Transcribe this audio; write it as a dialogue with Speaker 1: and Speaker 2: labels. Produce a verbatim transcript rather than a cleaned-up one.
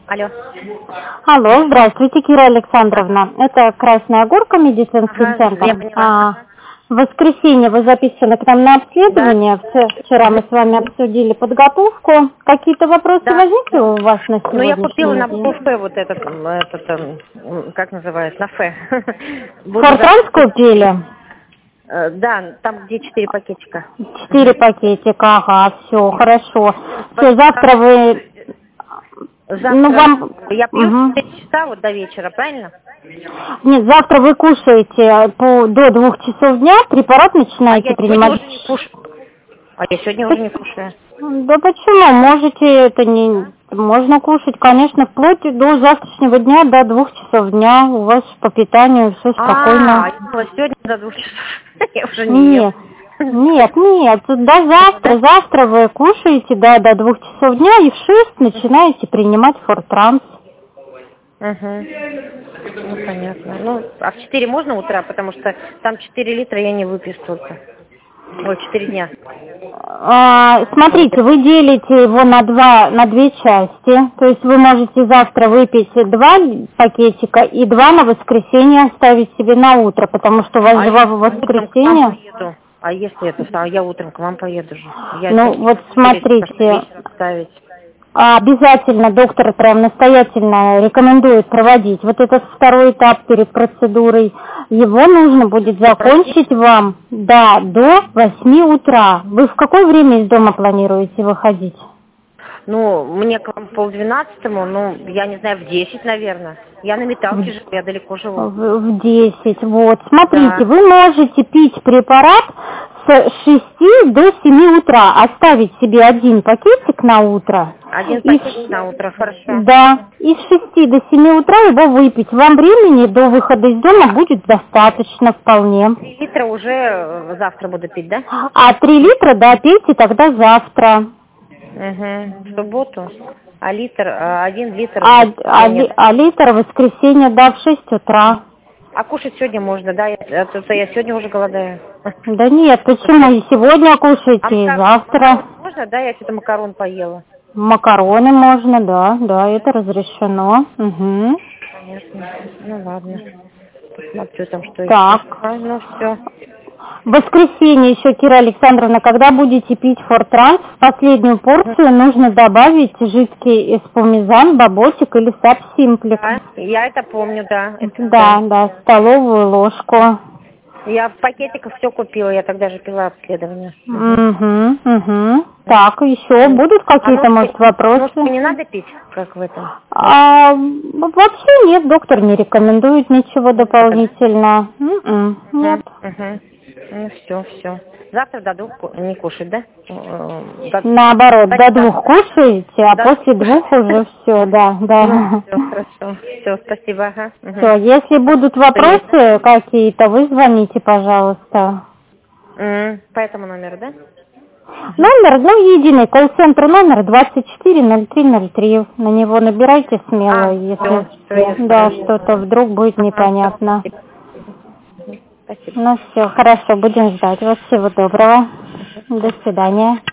Speaker 1: Алло.
Speaker 2: Алло, здравствуйте, Кира Александровна. Это Красная Горка, медицинский
Speaker 1: Ага,
Speaker 2: центр.
Speaker 1: я поняла.
Speaker 2: А, в воскресенье вы записаны к нам на обследование. Вчера, вчера мы с вами обсудили подготовку. Какие-то вопросы
Speaker 1: Да.
Speaker 2: возникли у вас на
Speaker 1: Ну, я
Speaker 2: сегодняшний
Speaker 1: купила на
Speaker 2: день?
Speaker 1: Фе вот этот, м, этот, м, как называется, на Фе. Буду
Speaker 2: Фортранс
Speaker 1: за-
Speaker 2: купили?
Speaker 1: Э, Да, там где четыре пакетика.
Speaker 2: Четыре пакетика, ага, все, хорошо. Все, завтра вы...
Speaker 1: Завтра
Speaker 2: Ну, вам...
Speaker 1: я пью
Speaker 2: Мгм.
Speaker 1: в четыре часа вот до вечера, правильно?
Speaker 2: Нет, завтра вы кушаете по, до двух часов дня, препарат
Speaker 1: А
Speaker 2: начинаете
Speaker 1: я сегодня
Speaker 2: принимать.
Speaker 1: уже не кушаю. А я сегодня уже не кушаю.
Speaker 2: Да почему? Можете это не... Можно кушать, конечно, вплоть до завтрашнего дня, до двух часов дня. У вас по питанию все
Speaker 1: А,
Speaker 2: спокойно.
Speaker 1: я думала, сегодня до двух часов. Я уже не ем.
Speaker 2: Нет, нет, нет. До завтра. Завтра вы кушаете, да, до двух часов дня и в шесть начинаете принимать Фортранс.
Speaker 1: Угу. Ну, понятно. Ну, а в четыре можно утра, потому что там четыре литра я не выпью столько. Ой, четыре дня.
Speaker 2: А, смотрите, вы делите его на два, на две части. То есть вы можете завтра выпить два пакетика и два на воскресенье оставить себе на утро, потому что у вас
Speaker 1: А
Speaker 2: же
Speaker 1: я
Speaker 2: в
Speaker 1: утром к вам
Speaker 2: воскресенье...
Speaker 1: поеду. А если это, а я утром к вам поеду же. Я
Speaker 2: Ну,
Speaker 1: всё-таки
Speaker 2: вот
Speaker 1: четыре
Speaker 2: смотрите,
Speaker 1: вечера ставить.
Speaker 2: а, обязательно доктор прям настоятельно рекомендует проводить вот этот второй этап перед процедурой. Его нужно будет закончить вам, да, до восьми утра. Вы в какое время из дома планируете выходить?
Speaker 1: Ну, мне к вам полдвенадцатому, ну, я не знаю, в десять, наверное. Я на Металке живу, я далеко живу.
Speaker 2: В, в десять, вот. Смотрите,
Speaker 1: Да.
Speaker 2: вы можете пить препарат с шести до семи утра, оставить себе один пакетик на утро.
Speaker 1: Один
Speaker 2: И
Speaker 1: пакетик
Speaker 2: с-
Speaker 1: на утро, хорошо.
Speaker 2: Да, и с шести до семи утра его выпить. Вам времени до выхода из дома будет достаточно вполне.
Speaker 1: Три литра уже э, завтра буду пить, да?
Speaker 2: А три литра, да, пейте тогда завтра.
Speaker 1: Угу. В субботу. А литр, э, один литр
Speaker 2: А,
Speaker 1: в
Speaker 2: а, ли-
Speaker 1: воскресенье.
Speaker 2: а литр в воскресенье, да, в шесть утра.
Speaker 1: А кушать сегодня можно, да? Я, а то- то я сегодня уже голодаю.
Speaker 2: Да нет, почему? И сегодня кушайте,
Speaker 1: А
Speaker 2: и
Speaker 1: макар-
Speaker 2: завтра.
Speaker 1: макарон можно, да? Я что-то макарон поела.
Speaker 2: Макароны можно, да, да, это разрешено. Угу.
Speaker 1: Понятно. Ну ладно. Посмотрю там, что
Speaker 2: Так.
Speaker 1: еще. А, ну все.
Speaker 2: В воскресенье еще, Кира Александровна, когда будете пить Фортранс, в последнюю порцию нужно добавить жидкий эспумизан, баботик или сапсимплик.
Speaker 1: Да, я это помню, да. Это
Speaker 2: Да, да, столовую ложку.
Speaker 1: Я в пакетиках все купила, я тогда же пила обследование.
Speaker 2: Угу, угу. Так, еще будут какие-то,
Speaker 1: А
Speaker 2: может,
Speaker 1: ножку-
Speaker 2: вопросы?
Speaker 1: ножку не надо пить, как в этом?
Speaker 2: А, вообще нет, доктор не рекомендует ничего дополнительно. М-м, нет.
Speaker 1: Угу. Ну все, все. Завтра до двух ку- не кушать, да? Э, до-
Speaker 2: Наоборот, до
Speaker 1: Спасибо.
Speaker 2: двух кушаете, а
Speaker 1: До
Speaker 2: после
Speaker 1: двух.
Speaker 2: двух уже все, да, да.
Speaker 1: Ну, все, хорошо. Все, спасибо, ага. Мгм.
Speaker 2: Все, если будут вопросы какие-то, вы звоните, пожалуйста.
Speaker 1: М, По этому номеру, да?
Speaker 2: Номер, ну, единый, колл-центр номер двадцать четыре ноль три ноль три. На него набирайте смело,
Speaker 1: А,
Speaker 2: если
Speaker 1: всё, всё, ясно.
Speaker 2: да, что-то вдруг будет непонятно.
Speaker 1: Спасибо. Спасибо.
Speaker 2: Ну все, хорошо, будем ждать. Вот всего доброго. До свидания.